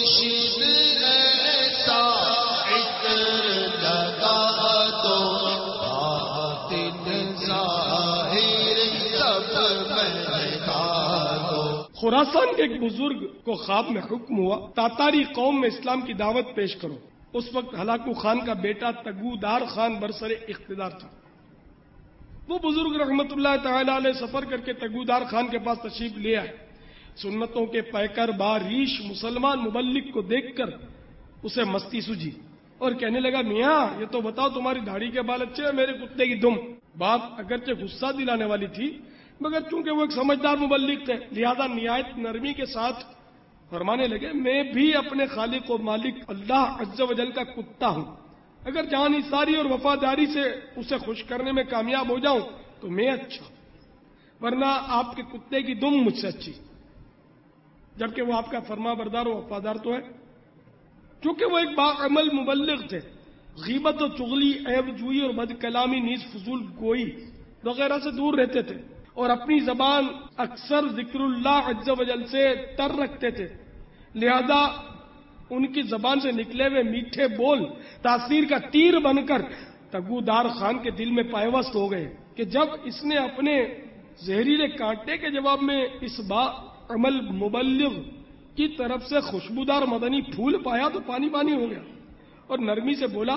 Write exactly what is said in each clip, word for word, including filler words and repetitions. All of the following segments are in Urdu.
خراسان کے ایک بزرگ کو خواب میں حکم ہوا تاتاری قوم میں اسلام کی دعوت پیش کرو۔ اس وقت ہلاکو خان کا بیٹا تگودار خان برسر اقتدار تھا۔ وہ بزرگ رحمت اللہ تعالی علیہ سفر کر کے تگودار خان کے پاس تشریف لے آئے۔ سنتوں کے پیکر باریش مسلمان مبلغ کو دیکھ کر اسے مستی سوجھی اور کہنے لگا، میاں یہ تو بتاؤ تمہاری داڑھی کے بال اچھے ہیں میرے کتے کی دم۔ بات اگرچہ غصہ دلانے والی تھی مگر چونکہ وہ ایک سمجھدار مبلغ تھے لہذا نہایت نرمی کے ساتھ فرمانے لگے، میں بھی اپنے خالق و مالک اللہ عز و جل کا کتا ہوں، اگر جان نثاری اور وفاداری سے اسے خوش کرنے میں کامیاب ہو جاؤں تو میں اچھا، ورنہ آپ کے کتے کی دم مجھ سے اچھی، جبکہ وہ آپ کا فرما بردار و وفادار تو ہے۔ چونکہ وہ ایک باعمل مبلغ تھے، غیبت و چغلی، عیب جوئی اور بد کلامی نیز فضول گوئی وغیرہ سے دور رہتے تھے اور اپنی زبان اکثر ذکر اللہ عز و جل سے تر رکھتے تھے، لہذا ان کی زبان سے نکلے ہوئے میٹھے بول تاثیر کا تیر بن کر تگودار خان کے دل میں پائیوست ہو گئے کہ جب اس نے اپنے زہریلے کانٹے کے جواب میں اس باعمل مبلغ کی طرف سے خوشبودار مدنی پھول پایا تو پانی پانی ہو گیا اور نرمی سے بولا،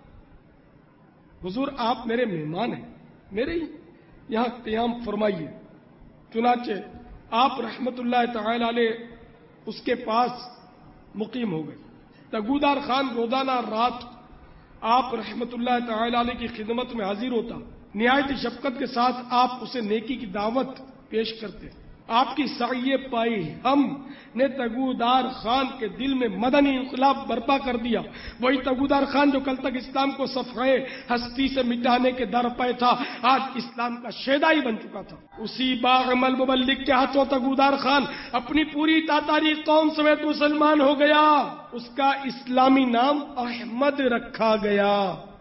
حضور آپ میرے مہمان ہیں، میرے ہی یہاں قیام فرمائیے۔ چنانچہ آپ رحمت اللہ تعالی علیہ اس کے پاس مقیم ہو گئے۔ تگودار خان روزانہ رات آپ رحمت اللہ تعالی علیہ کی خدمت میں حاضر ہوتا، نہایت شفقت کے ساتھ آپ اسے نیکی کی دعوت پیش کرتے۔ آپ کی سعی پائی ہم نے تگودار خان کے دل میں مدنی انقلاب برپا کر دیا۔ وہی تگودار خان جو کل تک اسلام کو صفحے ہستی سے مٹانے کے در پہ تھا آج اسلام کا شیدائی بن چکا تھا۔ اسی باعمل مبلغ کے ہاتھوں تگودار خان اپنی پوری تاتاری قوم سمیت مسلمان ہو گیا۔ اس کا اسلامی نام احمد رکھا گیا۔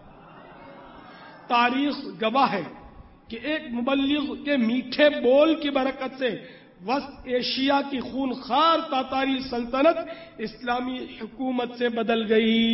تاریخ گواہ ہے کہ ایک مبلغ کے میٹھے بول کی برکت سے وسط ایشیا کی خونخوار تاتاری سلطنت اسلامی حکومت سے بدل گئی۔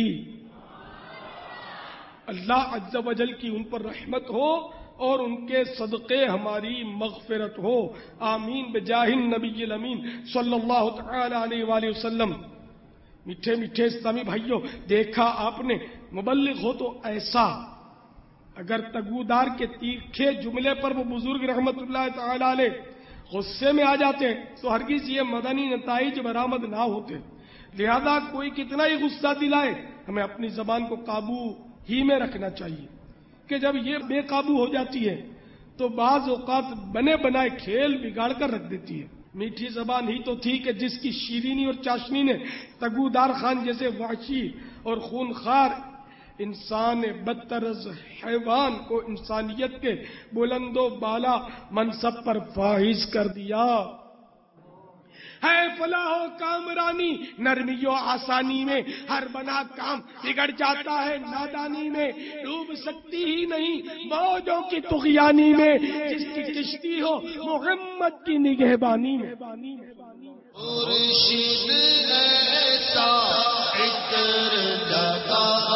اللہ عز و جل کی ان پر رحمت ہو اور ان کے صدقے ہماری مغفرت ہو، آمین بجاہ النبی الامین صلی اللہ تعالی علیہ وآلہ وسلم۔ میٹھے میٹھے اسلامی بھائیوں، دیکھا آپ نے مبلغ ہو تو ایسا، اگر تگودار کے تیکھے جملے پر وہ بزرگ رحمت اللہ تعالی علیہ غصے میں آ جاتے تو ہرگز یہ مدنی نتائج برآمد نہ ہوتے۔ لہذا کوئی کتنا ہی غصہ دلائے ہمیں اپنی زبان کو قابو ہی میں رکھنا چاہیے کہ جب یہ بے قابو ہو جاتی ہے تو بعض اوقات بنے بنائے کھیل بگاڑ کر رکھ دیتی ہے۔ میٹھی زبان ہی تو تھی کہ جس کی شیرینی اور چاشنی نے تگودار خان جیسے وحشی اور خونخوار انسان بدتر از حیوان کو انسانیت کے بلند و بالا منصب پر فائز کر دیا۔ ہے فلاح و کامرانی نرمی و آسانی میں، ہر بنا کام بگڑ جاتا ہے نادانی میں، ڈوب سکتی ہی نہیں موجوں کی طغیانی میں، جس کی کشتی ہو محمد کی نگہبانی میں۔ مرشد ایسا عطر لگا